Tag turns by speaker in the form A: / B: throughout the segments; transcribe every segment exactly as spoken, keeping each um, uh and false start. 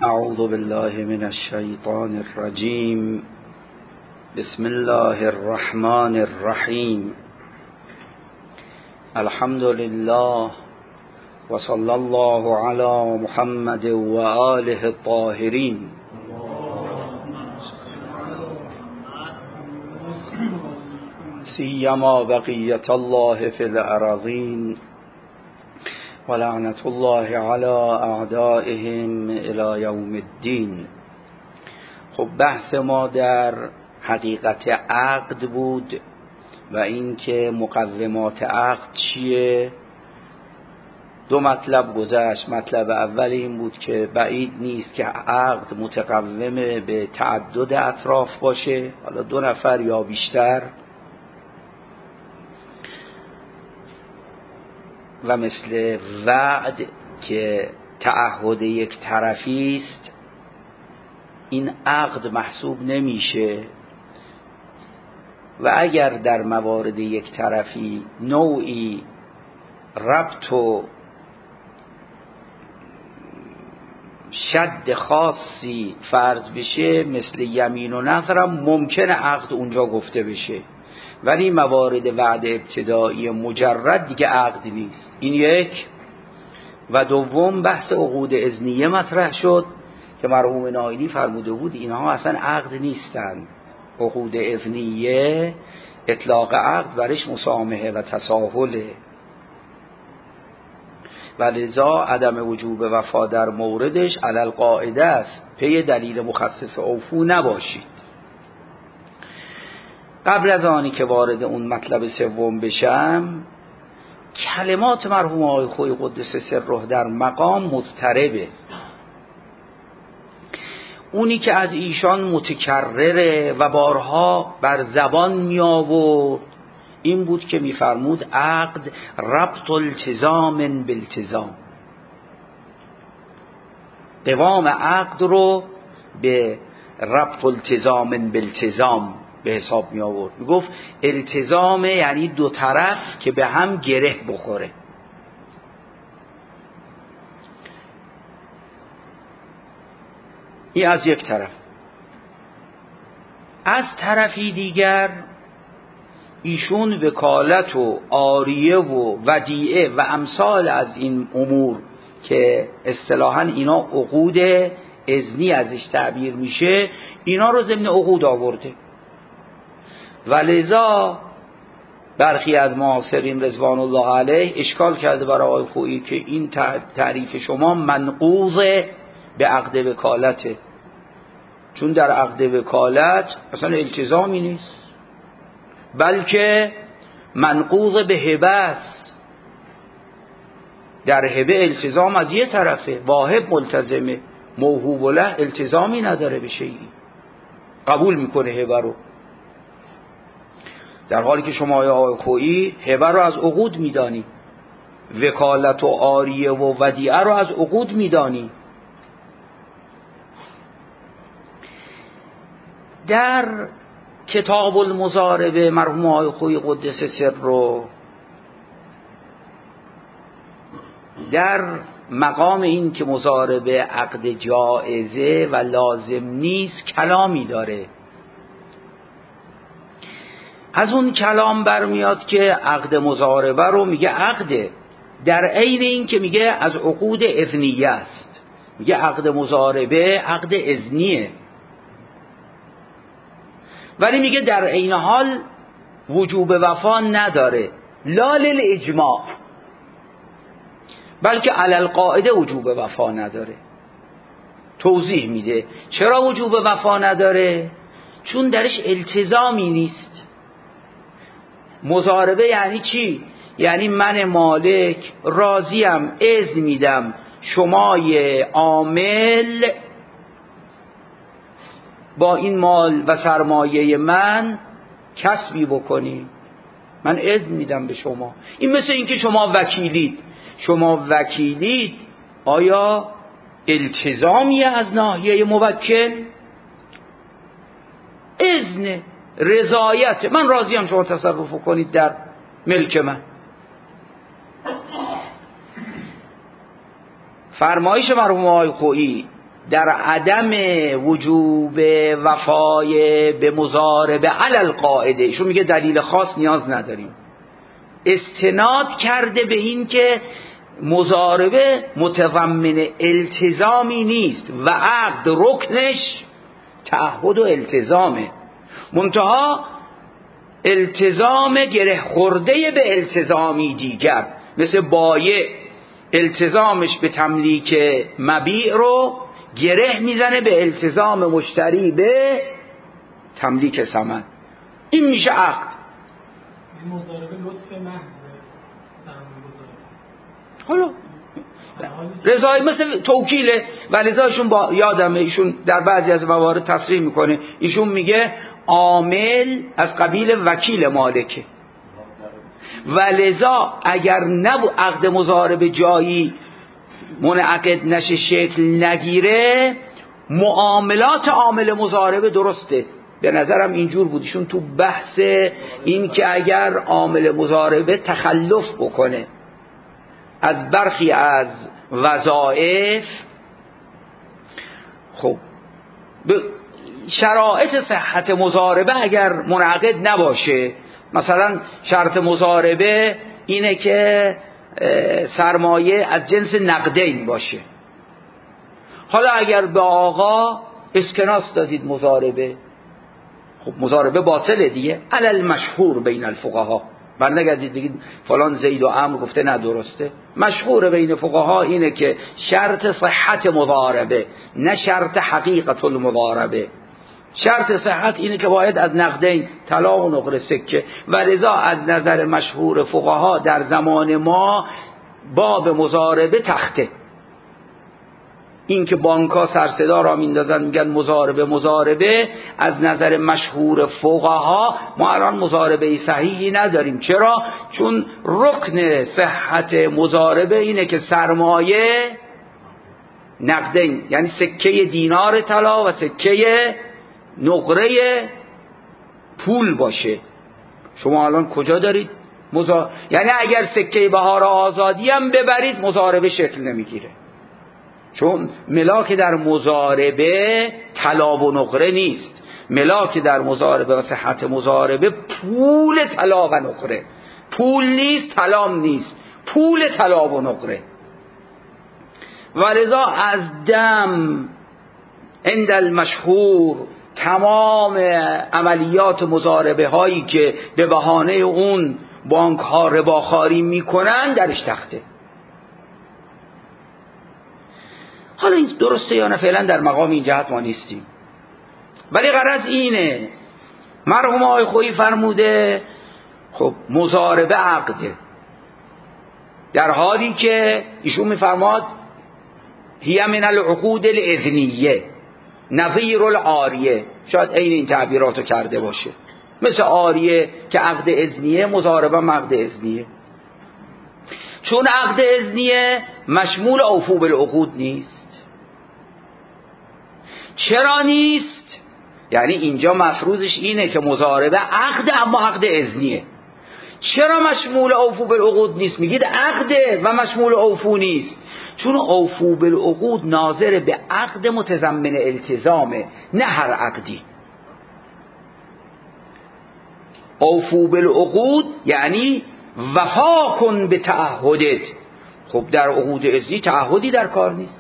A: اعوذ بالله من الشیطان الرجیم. بسم الله الرحمن الرحیم. الحمد لله و صلی الله علی محمد و آله الطاهرین. سیما بقیت الله فی الارضین و لعنت الله علی اعدائهم الی یوم الدین. خب بحث ما در حقیقت عقد بود و اینکه مقومات عقد چیه. دو مطلب گذشت. مطلب اول این بود که بعید نیست که عقد متقوم به تعدد اطراف باشه، حالا دو نفر یا بیشتر، و مثل وعد که تعهد یک طرفی است این عقد محسوب نمیشه، و اگر در موارد یک طرفی نوعی ربط و شد خاصی فرض بشه مثل یمین و نذرم ممکنه عقد اونجا گفته بشه، ولی موارد وعده ابتدایی مجرد دیگه عقد نیست. این یک. و دوم بحث عقود اذنیه مطرح شد که مرحوم نائینی فرموده بود اینها اصلا عقد نیستن. عقود اذنیه اطلاق عقد برش مسامحه و تساهله، و لذا عدم وجوب وفا در موردش علی القاعده است، پی دلیل مخصص اوفو نباشید. قبل از آنی که وارد اون مطلب سوم بشم، کلمات مرحوم آقای خویی قدس سره در مقام مضطربه. اونی که از ایشان متکرره و بارها بر زبان می آورد این بود که می فرمود عقد ربط التزام بالتزام، دوام عقد رو به ربط التزام بالتزام به حساب می آورد. می گفت التزام یعنی دو طرف که به هم گره بخوره. این از یک طرف. از طرفی دیگر ایشون وکالت و عاریه و ودیعه و امثال از این امور که اصطلاحاً اینا عقود اذنی ازش تعبیر میشه، اینا رو ضمن عقود آورده، و لذا برخی از معاصرین رضوان الله علیه اشکال کرده برای آقای خویی که این تعریف شما منقوض به عقد وکالته، چون در عقد وکالت اصلا التزامی نیست بلکه منقوض به هبه است. در هبه التزام از یه طرفه، واهب ملتزمه، موهوب له التزامی نداره به شیئی، قبول میکنه هبه رو، در حالی که شما آقای خویی هبه رو از عقود میدانی، وکالت و عاریه و ودیعه رو از عقود میدانی. در کتاب المضاربه مرحوم آقای خویی قدس سره در مقام این که مضاربه عقد جائزه و لازم نیست کلامی داره. از اون کلام برمیاد که عقد مضاربه رو میگه عقده، در عین این که میگه از عقود اذنیه است، میگه عقد مضاربه عقد اذنیه، ولی میگه در عین حال وجوب وفا نداره، لا للاجماع، بلکه علی القاعده وجوب وفا نداره. توضیح میده چرا وجوب وفا نداره، چون درش التزامی نیست. مضاربه یعنی چی؟ یعنی من مالک راضیم، اذن میدم شمای عامل با این مال و سرمایه من کسبی بکنی، من اذن میدم به شما. این مثل این که شما وکیلید، شما وکیلید آیا التزامی از ناحیه موکل؟ اذن، رضایت، من راضیم شما تصرف کنید در ملک من. فرمایش مرحوم آقای خویی در عدم وجوب وفای به مضاربه علی القاعده، ایشون میگه دلیل خاص نیاز نداریم، استناد کرده به این که مضاربه متضمن التزامی نیست و عقد رکنش تعهد و التزامه، منتها التزام گره خورده به التزامی دیگر، مثل بایع التزامش به تملیک مبیع رو گره میزنه به التزام مشتری به تملیک ثمن، این میشه عقد.
B: مضاربه لطف محض
A: حالا رضای مثل توکیله و لذاشون با یادمه ایشون در بعضی از موارد تصریح میکنه، ایشون میگه عامل از قبیل وکیل مالکه و لذا اگر نبو عقد مضاربه جایی منعقد نشه شکل نگیره معاملات عامل مضاربه درسته. به نظرم اینجور بود ایشون تو بحث این که اگر عامل مضاربه تخلف بکنه از برخی از وظایف، خب شرایط صحت مضاربه اگر منعقد نباشه، مثلا شرط مضاربه اینه که سرمایه از جنس نقدین باشه، حالا اگر به آقا اسکناس دادید مضاربه، خب مضاربه باطله دیگه، علل مشهور بین الفقها، بعد نگردید بگید فلان زید و عمرو گفته نه درسته، مشهور بین فقها اینه که شرط صحت مضاربه نه شرط حقیقت المضاربه، شرط صحت اینه که باید از نقدین طلا و نقره سکه و لذا از نظر مشهور فقها در زمان ما باب مضاربه تخته، این که بانک‌ها سر صدا را میندازن میگن مضاربه مضاربه، از نظر مشهور فقها ما الان مضاربه صحیحی نداریم. چرا؟ چون رکن صحت مضاربه اینه که سرمایه نقدین یعنی سکه دینار طلا و سکه نقره پول باشه. شما الان کجا دارید مزا... یعنی اگر سکه بهار آزادی هم ببرید مضاربه شکل نمیگیره، چون ملاک در مضاربه طلا و نقره نیست، ملاک در مضاربه و صحت مضاربه پول طلا و نقره، پول نیست طلام نیست، پول طلا و نقره. ولذا از دم عند المشهور تمام عملیات مضاربه هایی که به بهانه اون بانک ها رباخواری میکنن درش تخته. حالا این درسته یا نه فعلا در مقام این جهت ما نیستیم، ولی غرض اینه مرحوم آقای خویی فرموده خب مضاربه عقده، در حالی که ایشون میفرماد هی من العقود الاذنیه نظیر العاریه، شاید عین این تعبیراتو کرده باشه، مثل عاریه که عقد اذنیه، مضاربه عقد اذنیه، چون عقد اذنیه مشمول اوفو بالعقود نیست. چرا نیست؟ یعنی اینجا مفروضش اینه که مضاربه عقد اما عقد اذنیه. چرا مشمول اوفو بالعقود نیست؟ میگید عقده و مشمول اوفو نیست، چون اوفو بالعقود ناظر به عقد متضمن التزامه، نه هر عقدی. اوفو بالعقود یعنی وفا کن به تعهدت. خب در عقود اذنی تعهدی در کار نیست.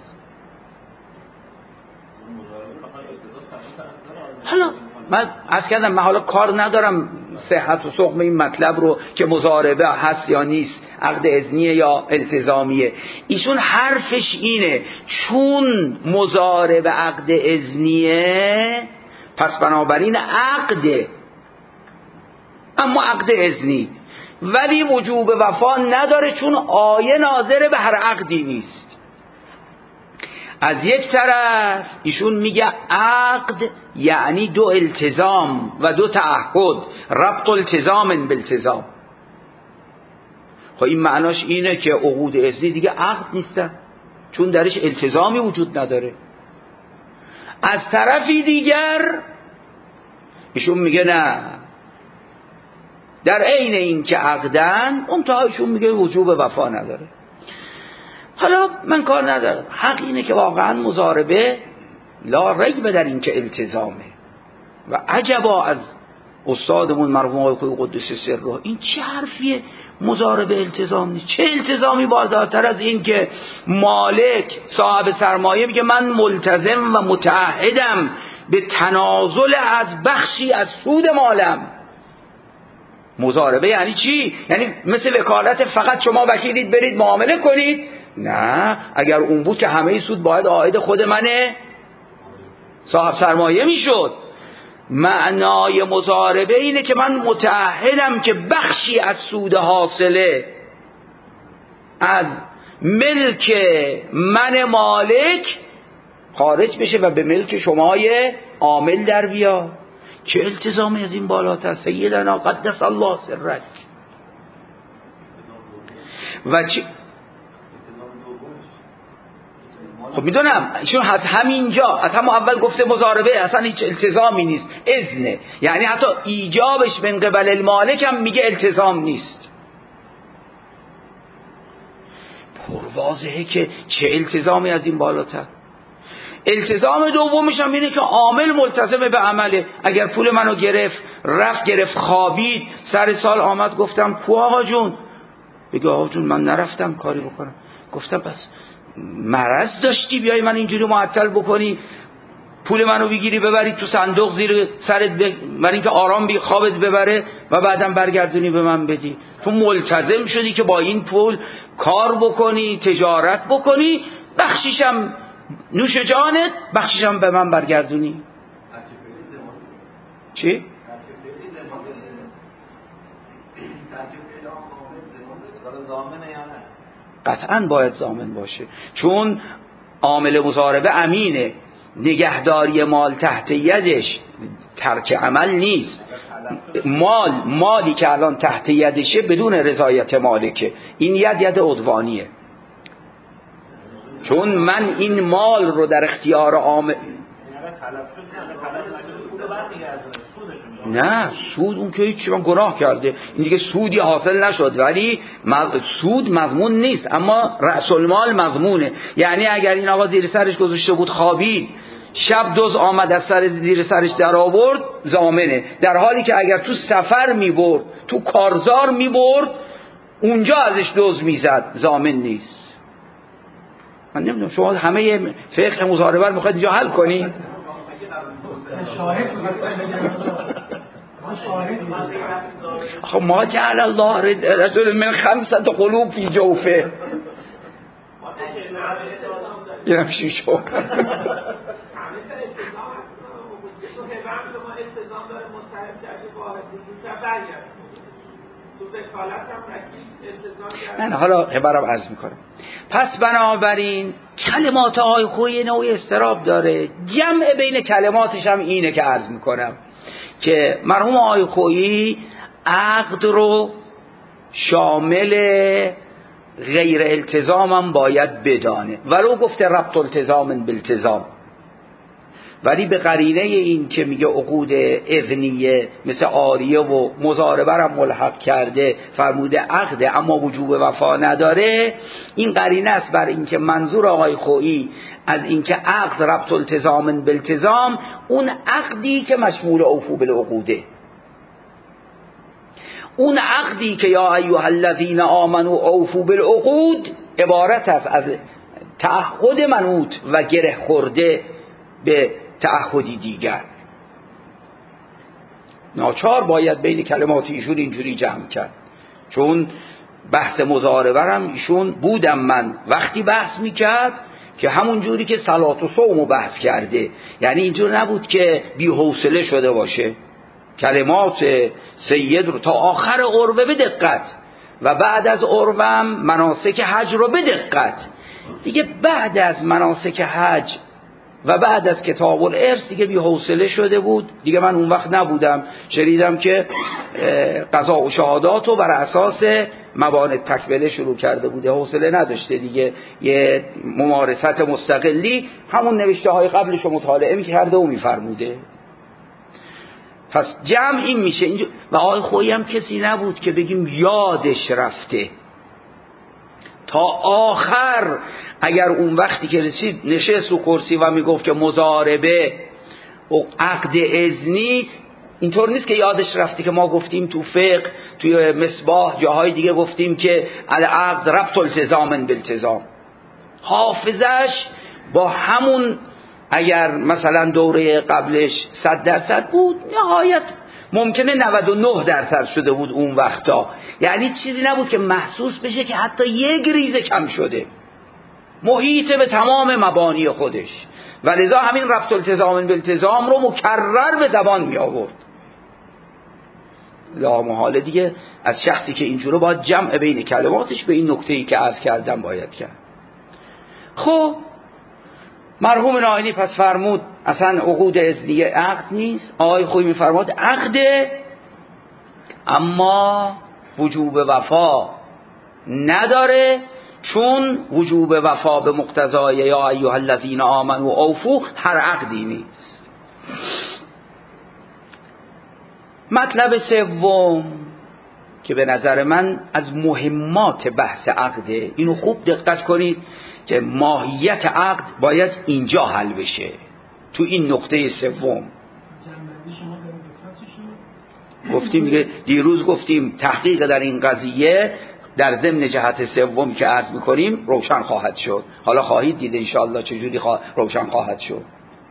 A: حالا من عرض کردم من حالا کار ندارم صحت و سقم این مطلب رو که مضاربه هست یا نیست، عقد اذنیه یا التزامیه. ایشون حرفش اینه چون مضاربه عقد اذنیه پس بنابراین عقده، اما عقد اذنی، ولی وجوب وفا نداره چون آیه ناظر به هر عقدی نیست. از یک طرف ایشون میگه عقد یعنی دو التزام و دو تعهد، ربط التزام بالتزام. خب این معناش اینه که عقود اذنی دیگه عقد نیستن چون درش التزامی وجود نداره. از طرفی دیگر ایشون میگه نه، در عین این که عقدن اون تا ایشون میگه وجوب وفا نداره. حالا من کار ندارم، حق اینه که واقعا مضاربه لا ریب در این که التزامه. و عجبا از استادمون مرحوم آقای خویی قدس سره، این چه حرفیه؟ مضاربه التزام نیست. چه التزامی بالاتر از این که مالک صاحب سرمایه میگه من ملتزم و متعهدم به تنازل از بخشی از سود مالم. مضاربه یعنی چی؟ یعنی مثل وکالت فقط شما وکیلید برید معامله کنید؟ نه، اگر اون بود که همه سود باید عاید خود منه صاحب سرمایه میشد. معنای مضاربه اینه که من متعهدم که بخشی از سود حاصله از ملک من مالک خارج بشه و به ملک شمای عامل در بیا. چه التزامی از این بالاتر؟ سیدنا قدس الله سرک. و چه خب میدونم ایشون از همینجا از همون اول گفته مضاربه اصلا هیچ التزامی نیست، اذنه، یعنی حتی ایجابش من قبل المالک هم میگه التزام نیست. پرواضحه که چه التزامی از این بالاتر. التزام دومش هم اینه که عامل ملتزم به عمله. اگر پول منو گرفت رفت گرفت خوابید، سر سال آمد گفتم کو آقا جون، بگه آقا جون من نرفتم کاری بکنم. گفتم پس مرض داشتی بیای من اینجوری معطل بکنی، پول منو بگیری ببری تو صندوق زیر سرت ب... برای اینکه آرام بی خوابت ببره و بعدم برگردونی به من بدی. تو ملتزم شدی که با این پول کار بکنی، تجارت بکنی، بخشیشم نوش جانت، بخشیشم به من برگردونی. چی؟ قطعا باید ضامن باشه، چون عامل مضاربه امینه، نگهداری مال تحت یدش ترک عمل نیست. مال مالی که الان تحت یدشه بدون رضایت مالکه، این ید ید عدوانیه. چون من این مال رو در اختیار عامل نه، سود اون که هیچ من گناه کرده، این دیگه سودی حاصل نشد، ولی سود مضمون نیست، اما رأس المال مضمونه. یعنی اگر این آقا زیر سرش گذاشته بود خوابید، شب دوز آمد از سر زیر سرش در آورد، ضامنه. در حالی که اگر تو سفر می برد، تو کارزار می برد، اونجا ازش دوز می زد، ضامن نیست. من نمیدونم شما همه فقه مضاربه رو میخواید اینجا حل کنید؟ خب ما جعل الله رجل من خمسة قلوب فی جوفه، یه همشی شو من حالا خبرم عرض میکنم. پس بنابراین کلمات آقای خویی نوعی استراب داره، جمع بین کلماتش هم اینه که عرض میکنم که مرحوم آقای خویی عقد رو شامل غیر التزام هم باید بدانه، ولو گفته ربط التزام بالتزام، ولی به قرینه این که میگه عقود اذنیه مثل عاریه و مضاربه هم ملحق کرده، فرموده عقده اما وجوب وفا نداره، این قرینه است بر این که منظور آقای خویی از این که عقد ربط التزام بالتزام اون عقدی که مشمول اوفو بالعقوده، اون عقدی که یا ایها الذین آمنوا اوفوا بالعقود عبارت است از تعهد منوط و گره خورده به تعهدی دیگر. ناچار باید بین کلمات ایشون اینجوری جمع کرد، چون بحث مضاربه هم ایشون بودم من وقتی بحث میکرد که همون جوری که صلات و صوم بحث کرده، یعنی اینجور نبود که بی حوصله شده باشه، کلمات سید رو تا آخر عروه به دقت و بعد از عروه هم مناسک حج رو به دقت. دیگه بعد از مناسک حج و بعد از کتاب الارث دیگه بی حوصله شده بود دیگه. من اون وقت نبودم، شنیدم که قضا و شهادات رو بر اساس موانع تکمله شروع کرده بوده، حوصله نداشته دیگه، یه ممارست مستقلی همون نوشته های قبلش رو مطالعه می‌کرده و می‌فرموده. پس جمع این میشه اینجا. و آقای خویی هم کسی نبود که بگیم یادش رفته، تا آخر اگر اون وقتی که رسید نشست رو کرسی و میگفت که مضاربه و عقد اذنی، اینطور نیست که یادش رفتی که ما گفتیم تو فقه، توی مصباح، جاهای دیگه گفتیم که العقد ربط التزام بالتزام. حافظش با همون اگر مثلا دوره قبلش صد درصد بود، نهایت ممکنه نود و نه درصد شده بود اون وقتا، یعنی چیزی نبود که محسوس بشه که حتی یک ریزه کم شده، محیط به تمام مبانی خودش، و لذا همین ربط التزام بالتزام رو مکرر به زبان می آورد. لا محاله دیگه از شخصی که اینجوره باید جمع بین کلماتش به این نکته‌ای که عرض کردم باید کرد. خب مرحوم نائینی پس فرمود اصلا عقود اذنیه عقد نیست. آقای خویی میفرماد عقده، اما وجوب وفا نداره، چون وجوب وفا به مقتضای یا ایها الذین آمنوا اوفوا هر عقدی نیست. مطلب سوم که به نظر من از مهمات بحث عقده، اینو خوب دقت کنید که ماهیت عقد باید اینجا حل بشه، تو این نقطه سوم. گفتیم دیگه دیروز گفتیم تحقیق در این قضیه در ضمن جهت سوم که عرض میکنیم روشن خواهد شد. حالا خواهید دید انشاءالله چجوری خوا... روشن خواهد شد.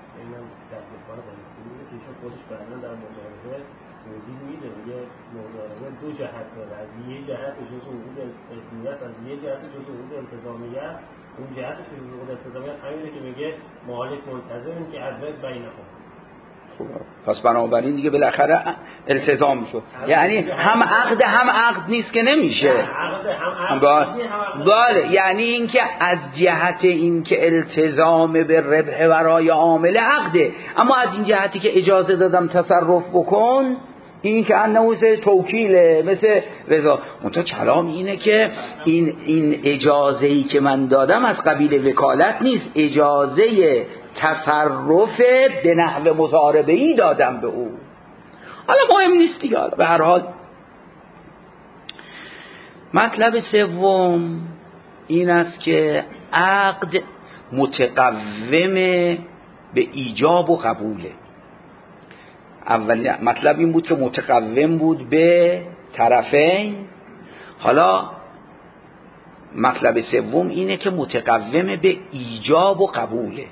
C: دو جهت داره، از یه جهت جزء عقود التزامیت، از یه جهت جزء عقود التزامیت. اون جهت جزء عقود التزامیت همینه که میگه مالک منتظرن که عدل بینهم.
A: خب پس بنابراین دیگه بالاخره التزام میشه، یعنی هم عقد هم عقد نیست که نمیشه.
C: عقد هم عقد.
A: بله، یعنی اینکه از جهت اینکه التزام به ربح برای عامل عقده، اما از این جهتی که اجازه دادم تصرف بکن، این که انه مثل توکیله، مثل رضا. منتها کلام اینه که این این اجازه‌ای که من دادم از قبیل وکالت نیست، اجازه تصرف به نحو مضاربه‌ای دادم به او. حالا مهم نیست دیگه. به هر حال مطلب سوم این است که عقد متقوم به ایجاب و قبوله. اول مطلب این بود که متقوم بود به طرفین. حالا مطلب سوم اینه که متقوم به ایجاب و قبوله.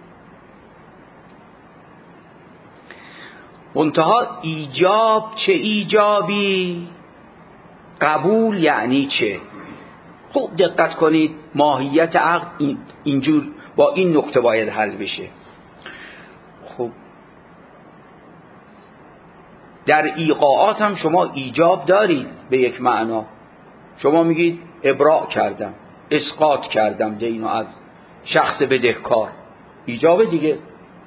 A: منتها ایجاب چه ایجابی، قبول یعنی چه؟ خوب دقت کنید، ماهیت عقد این اینجور با این نکته باید حل بشه. خب در ایقاعات هم شما ایجاب دارید به یک معنا. شما میگید ابراء کردم، اسقاط کردم دینو از شخص بدهکار، ایجاب دیگه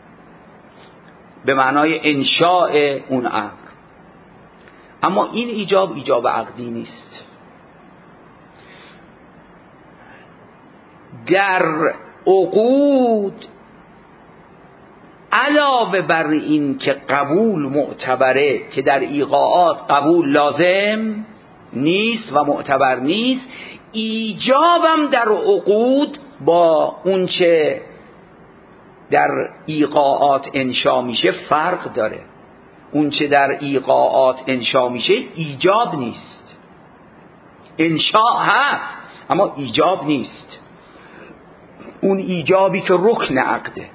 A: به معنای انشاء اون امر. اما این ایجاب ایجاب عقدی نیست. در عقود علاوه بر این که قبول معتبره، که در ایقاعات قبول لازم نیست و معتبر نیست، ایجابم در عقود با اون چه در ایقاعات انشا میشه فرق داره. اون چه در ایقاعات انشا میشه ایجاب نیست، انشاء هست اما ایجاب نیست. اون ایجابی که رکن عقده.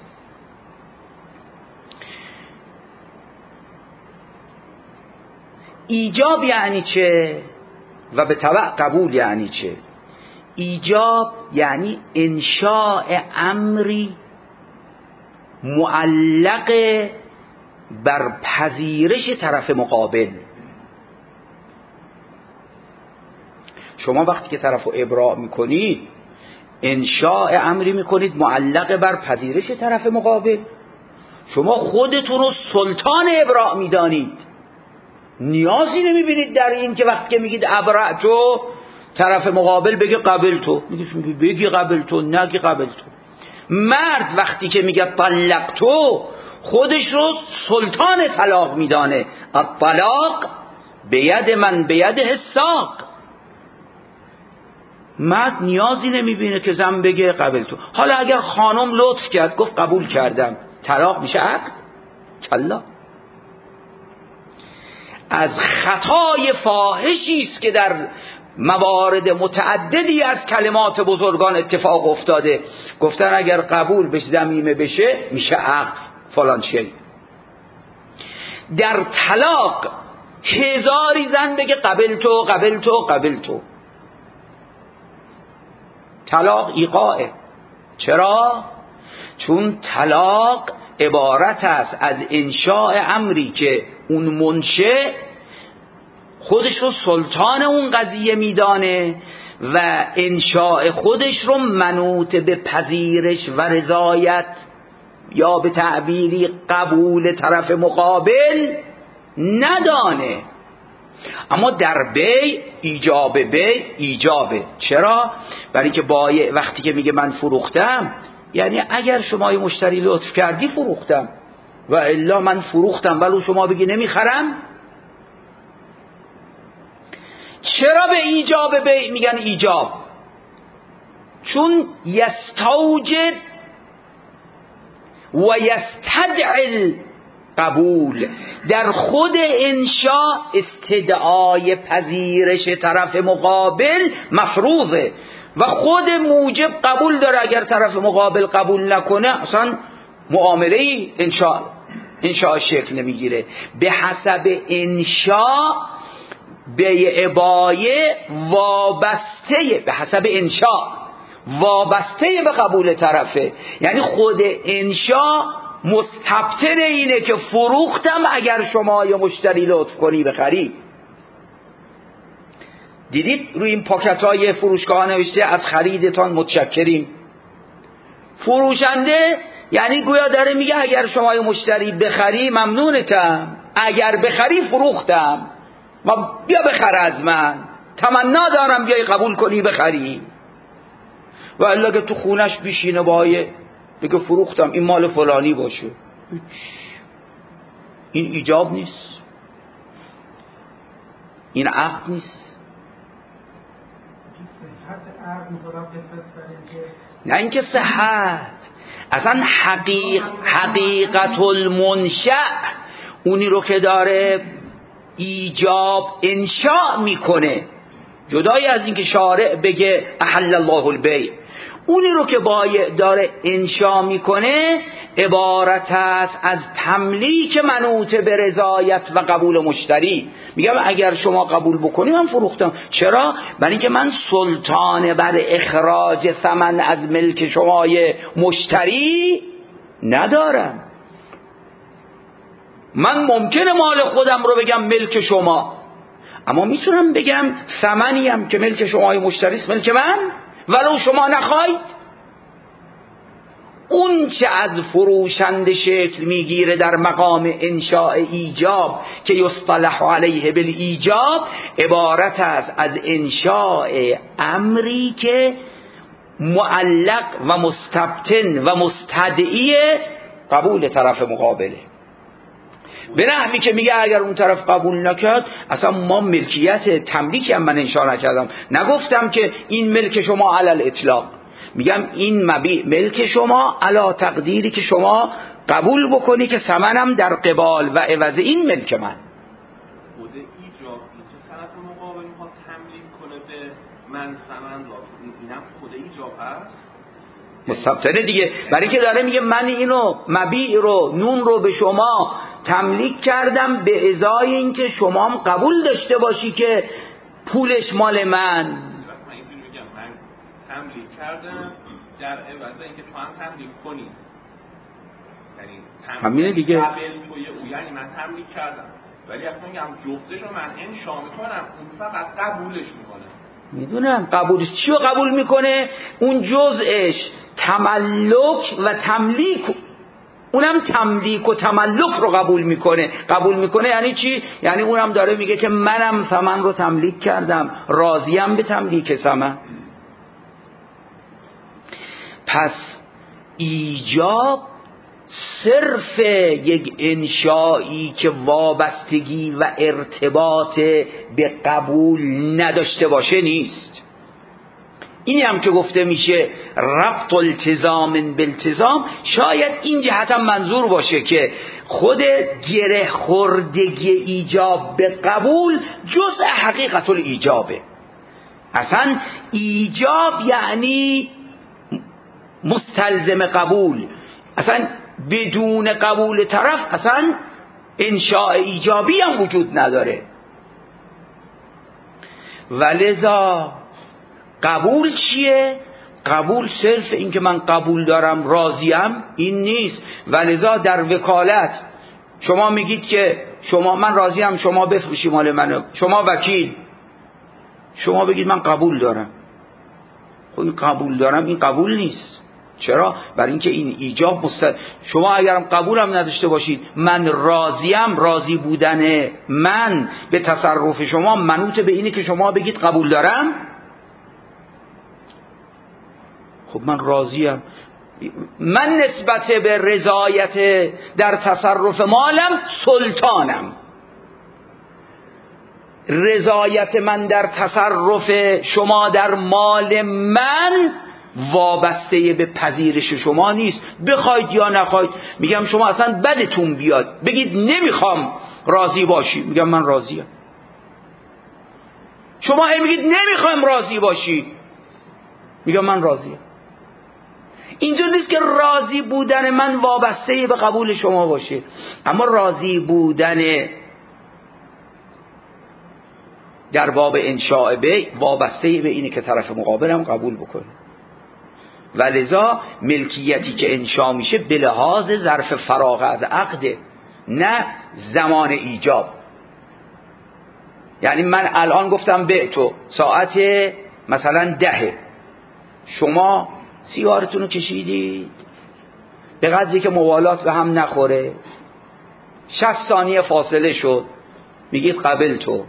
A: ایجاب یعنی چه و به تبع قبول یعنی چه؟ ایجاب یعنی انشاء امری معلق بر پذیرش طرف مقابل. شما وقتی که طرف رو ابراء میکنید انشاء امری میکنید معلق بر پذیرش طرف مقابل. شما خودتون رو سلطان ابراء میدانید، نیازی نمیبینید در این که وقتی که میگید ابرع تو طرف مقابل بگی قبل تو، میگی بگی قبل تو، نگی قبل تو. مرد وقتی که میگه طلق تو خودش رو سلطان طلاق میدانه. الطلاق بید من بید الساق. مرد نیازی نمیبینه که زن بگه قبل تو. حالا اگر خانم لطف کرد گفت قبول کردم، طلاق میشه عقد؟ کلا. از خطای فاحشی است که در موارد متعددی از کلمات بزرگان اتفاق افتاده، گفتن اگر قبول بشه ضمیمه بشه میشه عقد فلان شی. در طلاق هزاری زن بگه قبل تو قبل تو قبل تو، طلاق ایقاعه. چرا؟ چون طلاق عبارت است از انشاء امری که اون منشأ خودش رو سلطان اون قضیه میدانه و انشاء خودش رو منوط به پذیرش و رضایت یا به تعبیری قبول طرف مقابل ندانه. اما در بی ایجاب بی ایجابه. چرا؟ برای که بایع وقتی که میگه من فروختم، یعنی اگر شما یه مشتری لطف کردی فروختم و الا من فروختم ولی شما بگی نمیخرم. چرا به ایجاب بی میگن ایجاب؟ چون یستوجب و یستدعی قبول. در خود انشاء استدعای پذیرش طرف مقابل مفروضه و خود موجب قبول داره. اگر طرف مقابل قبول نکنه اصلا معامله انشاء انشاء شکل نمیگیره. به حسب انشاء به بایع وابسته، به حسب انشاء وابسته به قبول طرفه. یعنی خود انشاء مستبطن اینه که فروختم اگر شما یا مشتری لطف کنی بخری. دیدید روی این پاکت های فروشگاه نوشته از خریدتان متشکریم. فروشنده یعنی گویا داره میگه اگر شما یا مشتری بخری ممنونتم، اگر بخری فروختم و بیا بخر از من، تمنا دارم بیای قبول کنی بخری. و الا که تو خونش بشینه بایه بگه فروختم این مال فلانی باشه، این ایجاب نیست، این عقد نیست. نه اینکه صحت، اصلا حقیق حقیقت المنشأ اونی رو که داره ایجاب انشاء میکنه، جدای از اینکه شارع بگه احل الله البیع، اونی رو که بایع داره انشاء میکنه عبارت است از تملیک منوط به رضایت و قبول مشتری. میگم اگر شما قبول بکنی من فروختم. چرا؟ برای اینکه من سلطان بر اخراج ثمن از ملک شمای مشتری ندارم. من ممکنه مال خودم رو بگم ملک شما، اما میتونم بگم ثمنی هم که ملک شمای مشتری است ملک من ولو شما نخواید. اون چه از فروشنده شکل میگیره در مقام انشاء ایجاب که یصطلح علیه بالایجاب، عبارت است از انشاء امری که معلق و مستبطن و مستدعی قبول طرف مقابله. به نحوی که میگه اگر اون طرف قبول نکرد اصلا ما ملکیت تملیکی هم من انشاء نکردم، نگفتم که این ملک شما علی الاطلاق، میگم این مبیع ملک شما علی تقدیری که شما قبول بکنی که ثمنم در قبال و عوض این ملک من.
D: خود ایجاب اینکه طرف مقابل میخواد تملیک کنه به من ثمن را، اینم خود ایجاب هست
A: مستبطنه دیگه. برای که داره میگه من اینو مبیع رو نون رو به شما تملیک کردم به ازای اینکه شما هم قبول داشته باشی که پولش مال من.
D: من اینجوری میگم من تملیک کردم در عوض اینکه تو هم تملیک کنی، یعنی
A: همینه دیگه.
D: قبل توی او، یعنی من تملیک کردم ولی اصلا میگم جفتش رو من انشاء میکنم، اون فقط قبولش میکنه.
A: میدونم قبولش چی رو قبول میکنه؟ اون جزءش تملک و تملیک، اونم تملیک و تملک رو قبول میکنه. قبول میکنه یعنی چی؟ یعنی اونم داره میگه که منم ثمن رو تملیک کردم، راضیم به تملیک ثمن. پس ایجاب صرف یک انشایی که وابستگی و ارتباط به قبول نداشته باشه نیست. اینی هم که گفته میشه ربط التزام بالتزام، شاید این جهت هم منظور باشه که خود گره خوردگی ایجاب به قبول جزء حقیقت الایجابه. اصلا ایجاب یعنی مستلزم قبول، اصلا بدون قبول طرف اصلا انشاء ایجابی هم وجود نداره. ولذا قبول چیه؟ قبول صرف این که من قبول دارم راضیم این نیست. ولذا در وکالت شما میگید که شما من راضیم شما بفروشی مال منو، شما وکیل شما بگید من قبول دارم، خب این قبول دارم این قبول نیست. چرا؟ برای اینکه این ایجاب مستل... شما اگرم قبولم نداشته باشید من راضیم، راضی بودن من به تصرف شما منوط به اینه که شما بگید قبول دارم. خب من راضیم، من نسبت به رضایت در تصرف مالم سلطانم، رضایت من در تصرف شما در مال من وابسته به پذیرش شما نیست، بخواید یا نخواید. میگم شما اصلا بدتون بیاد بگید نمیخوام راضی باشی، میگم من راضیم. شما هی میگید نمیخوام راضی باشی، میگم من راضیم. اینجور نیست که راضی بودن من وابسته به قبول شما باشه، اما راضی بودن در باب انشاء به وابسته به اینه که طرف مقابلم قبول بکنه. ولذا ملکیتی که انشاء میشه به لحاظ ظرف فراغ از عقده، نه زمان ایجاب. یعنی من الان گفتم به تو ساعت مثلا ده، شما سیگارتون رو کشیدید به قدری که موالات به هم نخوره، شصت ثانیه فاصله شد، میگید قبل تو.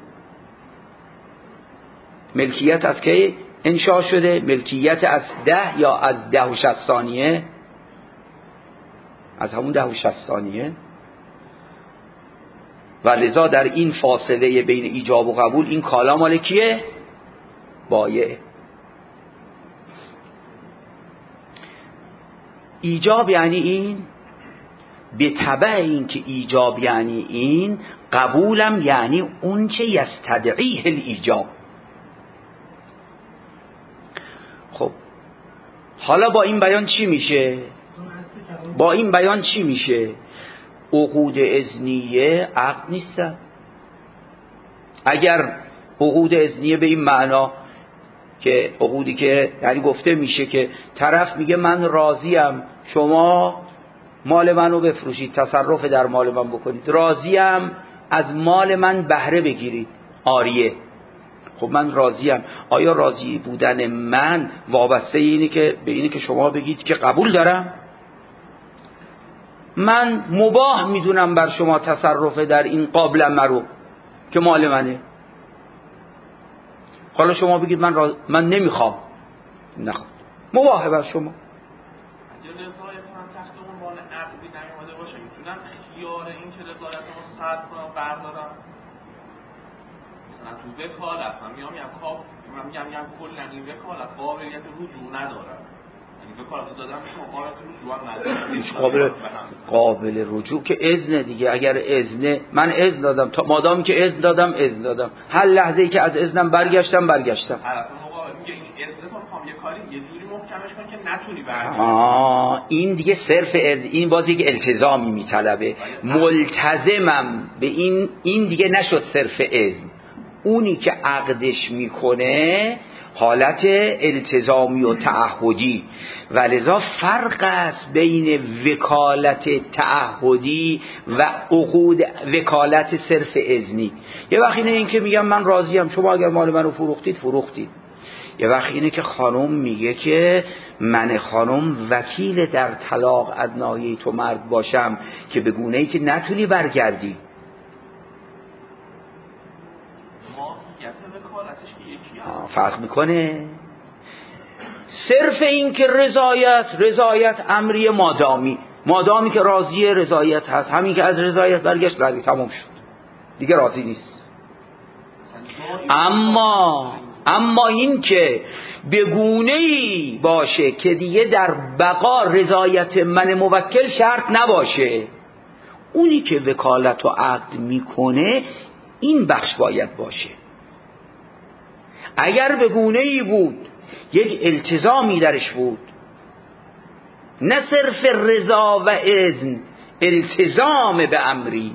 A: ملکیت از که انشاء شده؟ ملکیت از ده یا از ده و شصت ثانیه؟ از همون ده و شصت ثانیه. و لذا در این فاصله بین ایجاب و قبول این کالا مال کیه؟ بایع. ایجاب یعنی این، به تبع این که ایجاب یعنی این، قبولم یعنی اون چه یستدعیه الایجاب. خب حالا با این بیان چی میشه؟ با این بیان چی میشه؟ عقود اذنیه عقد نیستن. اگر عقود اذنیه به این معنا که عقودی که یعنی گفته میشه که طرف میگه من راضیم شما مال منو بفروشید، تصرف در مال من بکنید، راضیم از مال من بهره بگیرید، عاریه. خب من راضیم. آیا راضی بودن من وابسته اینه که به اینه که شما بگید که قبول دارم؟ من مباح میدونم بر شما تصرف در این قابل مرو که مال منه، حالا شما بگید من راز... من نمیخوام، نخوام، مباحه بر شما.
D: اگه رضایت من تحت عنوان عقدی نیامده باشه میتونم خیار این که رضایت ما سلب کنم بردارم. مثلا تو وکالت من میام میگم کاف من میگم میگم کلا این وکالت قابلیت رجوع نداره، یعنی وکالت دادم شما قابلیت رجوع نداره.
A: قابل قابل رجوع که اذن دیگه. اگر اذن من اذن دادم، تا مادام که اذن دادم اذن دادم، هر لحظه‌ای که از اذنم برگشتم برگشتم.
D: طرف مقابل میگه این اذن تو میخوام یه کاری یه جوری محکمش کن که نتونی برگردی.
A: آه این دیگه صرف اذن، این باز یک التزامی میطلبه. ملتزمم به این، این دیگه نشد صرف اذن. اونی که عقدش میکنه حالت التزامی و تعهدی، ولذا فرق است بین وکالت تعهدی و عقود وکالت صرف اذنی. یه وقت اینه این که میگم من راضیم شما اگر مال منو فروختید فروختید، یه وقت اینه که خانم میگه که من خانم وکیل در طلاق از ناحیه تو مرد باشم که به گونه‌ای که نتونی برگردی. فرق میکنه. صرف این که رضایت رضایت امری مادامی، مادامی که راضی رضایت هست، همین که از رضایت برگشت برگشت تمام شد دیگه راضی نیست. اما اما این که به گونه‌ای باشه که دیگه در بقا رضایت من موکل شرط نباشه، اونی که وکالت و عقد میکنه این بخش باید باشه. اگر به گونه‌ای بود یک التزامی درش بود، نه صرف رضا و اذن، التزام به امری،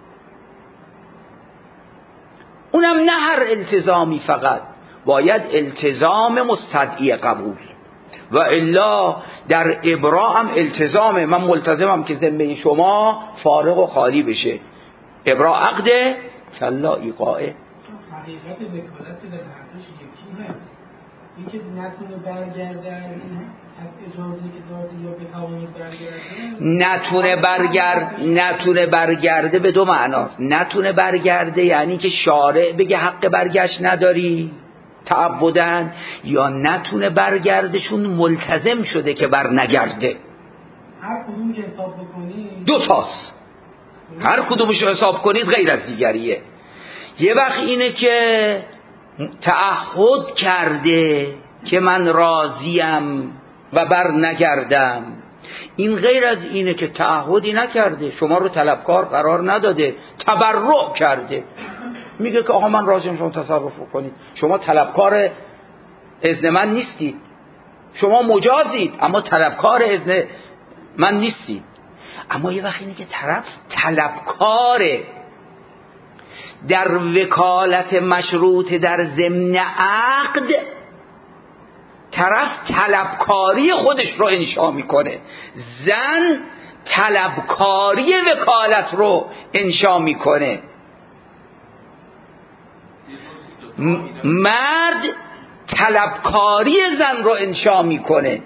A: اونم نه هر التزامی، فقط باید التزام مستدعی قبول، و الا در ابراء هم التزامه، من ملتزمم که ذمه شما فارغ و خالی بشه. ابراء عقده کلا ایقاعه.
B: حقیقت وکالت در حقش یکی هست، این که نتونه برگرده اجازه که داده یا بتواند برگرده،
A: نتونه برگرد نتونه برگرده به دو معناست. نتونه برگرده یعنی که شارع بگه حق برگشت نداری تعبدن، یا نتونه برگرده چون ملتزم شده که بر نگرده.
B: هر کدوم که حساب بکنید
A: دو تاست، هر کدومش رو حساب کنید غیر از دیگریه. یه وقت اینه که تعهد کرده که من راضیم و بر نگردم، این غیر از اینه که تعهدی نکرده، شما رو طلبکار قرار نداده، تبرع کرده، میگه که آقا من راضیم شما تصرف کنید، شما طلبکار اذن من نیستید، شما مجازید اما طلبکار اذن من نیستید. اما یه وقت اینه که طرف طلبکاره، در وکالت مشروط در ضمن عقد طرف طلبکاری خودش رو انشا میکنه، زن طلبکاری وکالت رو انشا میکنه، مرد طلبکاری زن رو انشا میکنه،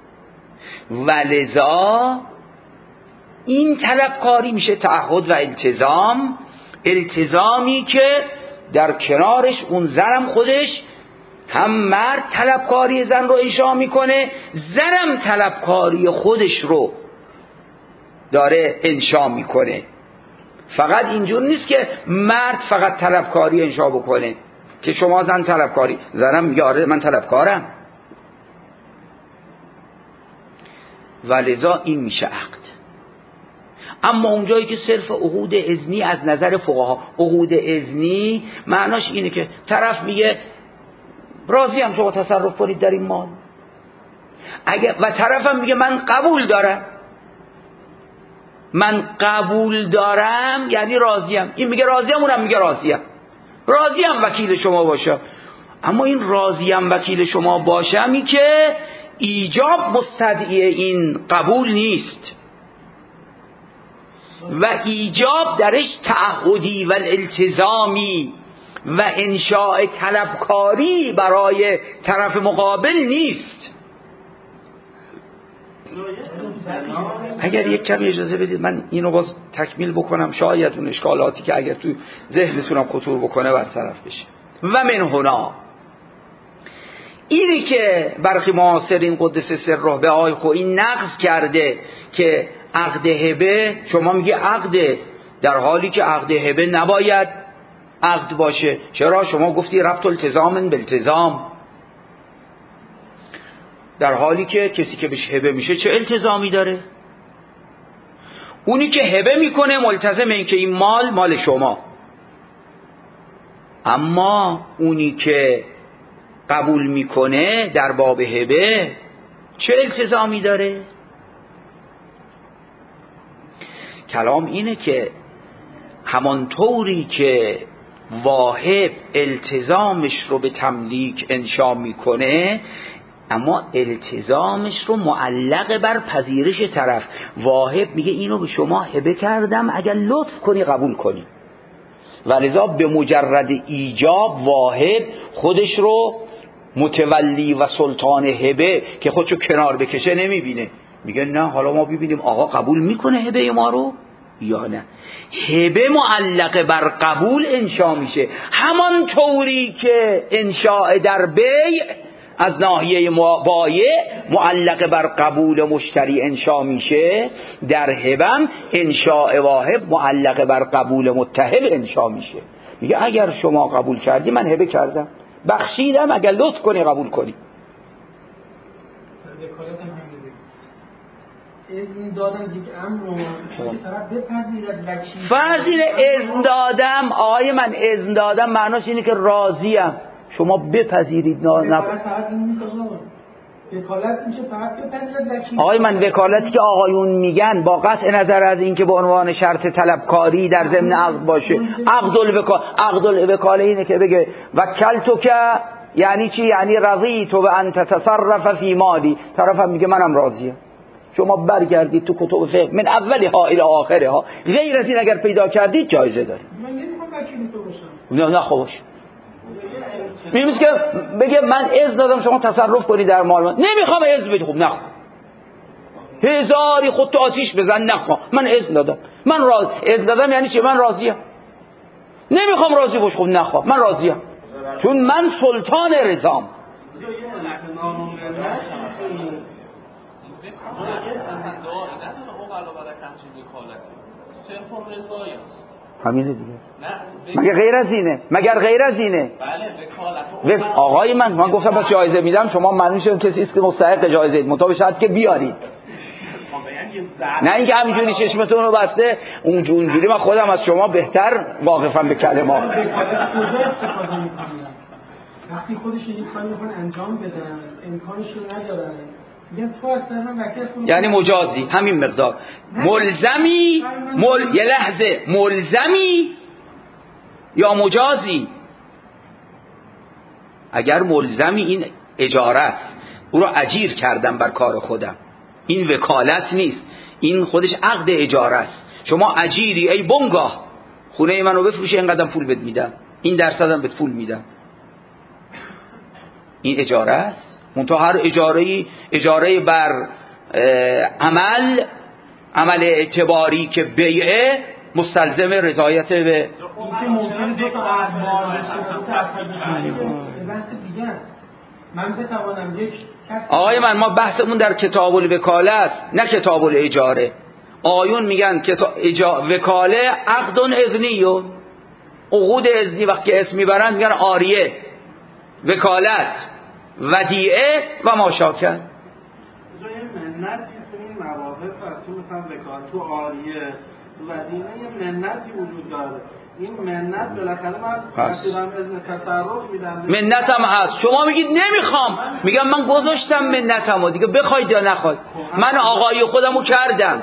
A: ولذا این طلبکاری میشه تعهد و التزام، التزامی که در کنارش اون زنم خودش هم مرد طلبکاری زن رو انشا میکنه، زنم طلبکاری خودش رو داره انشا میکنه. فقط اینجور نیست که مرد فقط طلبکاری انشا بکنه که شما زن طلبکاری، زنم میگه آره من طلبکارم، ولذا این میشه عقد. اما اونجایی که صرف عقود اذنی از نظر فقها، عقود اذنی معناش اینه که طرف میگه راضی هم شما تصرف کنید در این مال، اگه و طرفم میگه من قبول دارم، من قبول دارم یعنی راضیم، این میگه راضیم اونم میگه راضیم، راضیم وکیل شما باشم. اما این راضیم وکیل شما باشمی که ایجاب مستدعی این قبول نیست و ایجاب درش تعهدی و التزامی و انشاء طلبکاری برای طرف مقابل نیست. اگر یک کمی اجازه بدید من اینو باز تکمیل بکنم، شاید اون اشکالاتی که اگر تو ذهنتونم خطور بکنه برطرف بشه. و من هنا اینی که برخی معاصرین قدس سره به آی خو این نقض کرده که عقد هبه، شما میگه عقده، در حالی که عقد هبه نباید عقد باشه. چرا؟ شما گفتی ربط التزام به التزام، در حالی که کسی که بهش هبه میشه چه التزامی داره؟ اونی که هبه میکنه ملتزم این که این مال مال شما، اما اونی که قبول میکنه در باب هبه چه التزامی داره؟ کلام اینه که همانطوری که واهب التزامش رو به تملیک انشا میکنه، اما التزامش رو معلق بر پذیرش طرف. واهب میگه اینو به شما هبه کردم اگر لطف کنی قبول کنی، ولذا به مجرد ایجاب واهب خودش رو متولی و سلطان هبه که خودشو کنار بکشه نمیبینه، میگه نه حالا ما ببینیم آقا قبول میکنه هبه ما رو یا نه. هبه معلق بر قبول انشا میشه، همان طوری که انشاء در بیع از ناحیه بایع معلق بر قبول مشتری انشا میشه، در هبم انشاء واهب معلق بر قبول متهب انشا میشه. میگه اگر شما قبول کردی من هبه کردم، بخشیدم اگر لطف کنی قبول کنی.
B: وکالت هم همینه. اذن دادن یک امر رو که طرف بپذیرد وکیل.
A: فضیل اذن دادم، آقای من اذن دادم معناش اینه که راضیم، شما بپذیرید. نه نه
B: فقط این نیست آقا. وکالت میشه فقط بپذیرد وکیل.
A: آقای من وکالتی که آقایون میگن با قطع نظر از اینکه به عنوان شرط طلبکاری در ضمن عقد باشه، عقد الوکاله، عقد الوکاله اینه که بگه وکلتو که یعنی چی؟ یعنی رضیت و ان تتصرف فی مالی. طرفم میگه منم راضیم، شما برگردید تو کتب فقه من اولها الی آخرها، غیر از این اگر پیدا کردید جایزه دارید.
B: من نمیخوام وکیل تو باشم.
A: نه نه خوبش میگه که بگه من اذن دادم شما تصرف کنید در مال من، نمیخوام اذن بدی. خب نخوا هزاری خود تو آتیش بزن، نخوا من اذن دادم، من راضی. اذن دادم یعنی چی؟ من راضیم. نمیخوام راضی باش. خب نخوا من راضیم، چون من سلطان رضام. همینه دیگه. مگر غیر از اینه؟ مگر غیر از اینه؟ بله وکالت. آقای من من گفتم بس جایزه میدم، شما معلوم شد کسی است که مستحق جایزه اید، مطابق شرط که بیارید. نه اینکه همینجوری چشمتون رو بسته اونجوری. من خودم از شما بهتر واقفم به کلمات.
B: وقتی خودش این کاری میخوان انجام بدن امکانش رو ندارن، میگن تو اصلا من وکیل،
A: یعنی مجازی همین مقدار. ملزمی مل... یه لحظه ملزمی یا مجازی؟ اگر ملزمی این اجاره است، او رو اجیر کردم بر کار خودم، این وکالت نیست، این خودش عقد اجاره است. شما اجیری، ای بنگاه خونه منو بفروشی اینقدر پول بد میدم، این درصدم بهت پول میدم. این اجاره است. منتها هر اجاره‌ای اجاره بر عمل عمل اعتباری که بیعه مستلزم رضایت به
B: این که ممکنه دو تا اخبار بحث دیگه است. من بتوانم یک
A: آقای من ما بحثمون در کتاب الوکاله است نه کتاب الاجاره. آیون میگن که اجا... وکاله عقد اذنی و عقود اذنی وقتی اسم میبرن میگن آریه، وکالت، ودیعه و ماشاکن.
E: جای منتی تو این مواقف هست، تو مثلا وکالت، تو آریه، تو ودیعه یه منتی وجود داره. این منت بالاخره من مسیرم اذن تصرف میدم.
A: منتم هست. شما میگید نمیخوام، میگم من گذاشتم منتمو دیگه، بخواید یا نخواید من آقای خودمو کردم.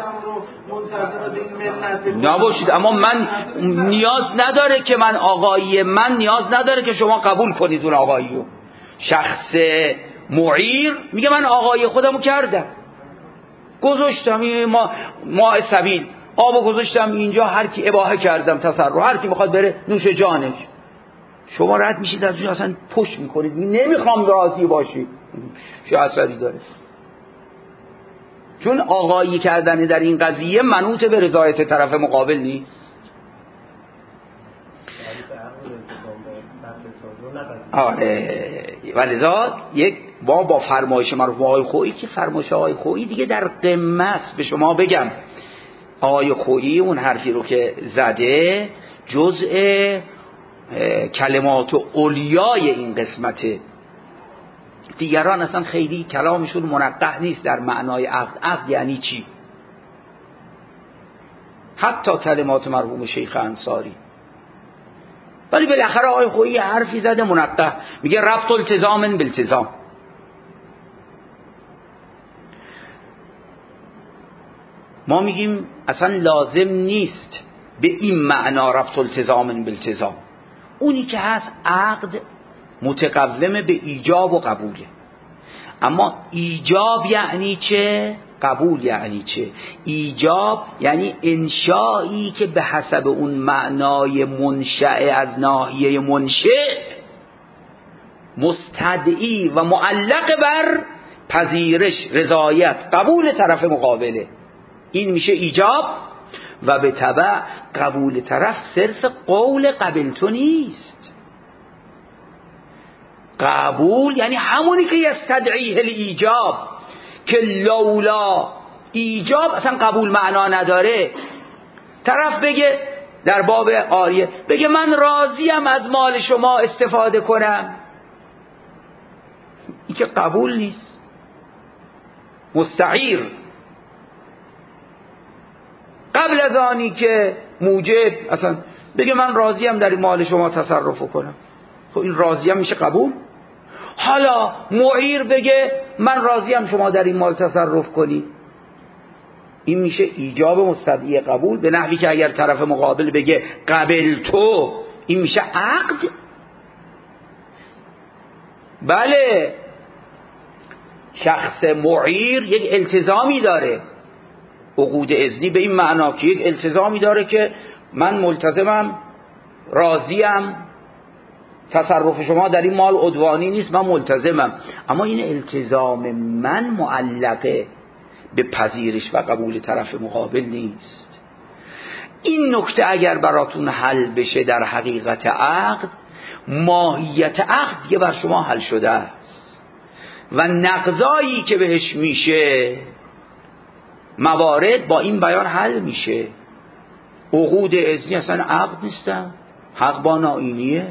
A: نباشید، اما من نیاز نداره که من آقایی من نیاز نداره که شما قبول کنید اون آقاییو. شخص معیر میگه من آقای خودمو کردم، گذاشتم ما ما سبیل آبو گذاشتم اینجا، هر کی اباحه کردم تصرف، هر کی میخواد بره نوش جانش. شما رد میشید از اون اصلا پشت میکنید، نمیخوام راضی باشی. چه اثری داره؟ چون آقایی کردن در این قضیه منوط به رضایت طرف مقابل نیست. آره ولذا یک با با فرمایش مرحوم آقای خویی که فرمایش آقای خویی دیگه در قمه است. به شما بگم آقای خویی اون حرفی رو که زده جزء کلمات علیای این قسمته. دیگران اصلا خیلی کلامشون منقح نیست در معنای عقد. عقد یعنی چی؟ حتی کلمات مرحوم شیخ انصاری. ولی بالاخره آقای خویی حرفی زده منقح، میگه ربط التزام بالتزام. ما میگیم اصلا لازم نیست به این معنا ربط التزام بالتزام. اونی که هست عقد متقوم به ایجاب و قبوله. اما ایجاب یعنی چه؟ قبول یعنی چه؟ ایجاب یعنی انشایی که به حسب اون معنای منشأ از ناحیه منشأ مستدعی و معلق بر پذیرش، رضایت، قبول طرف مقابله. این میشه ایجاب. و به تبع قبول طرف صرف قول قبلتو نیست. قبول یعنی همونی که یستدعیه الایجاب، که لولا ایجاب اصلا قبول معنا نداره. طرف بگه در باب آریه بگه من راضیم از مال شما استفاده کنم، این که قبول نیست، مستعیر. قبل از آنی که موجب اصلا بگه من راضیم در این مال شما تصرف کنم، خب این راضیم میشه قبول؟ حالا معیر بگه من راضیم شما در این مال تصرف کنی، این میشه ایجاب مستدعی قبول، به نحوی که اگر طرف مقابل بگه قبل تو، این میشه عقد. بله، شخص معیر یک التزامی داره، عقود اذنی به این معنا که یک التزامی داره که من ملتزمم، راضیم، تصرف شما در این مال عدوانی نیست، من ملتزمم. اما این التزام من معلقه به پذیرش و قبول طرف مقابل نیست. این نکته اگر براتون حل بشه در حقیقت عقد، ماهیت عقد دیگه بر شما حل شده است و نقضایی که بهش میشه موارد با این بیان حل میشه. عقود اذنی اصلا عقد نیستن، حق با نائینیه.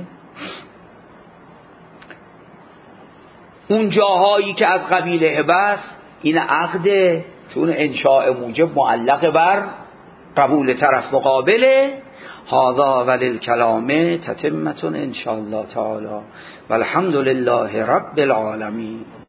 A: اون جاهایی که از قبیل هبه است این عقده، چون انشاء موجب معلق بر قبول طرف مقابله. هذا وللکلام تتمة ان شاء الله تعالی والحمد لله رب العالمین.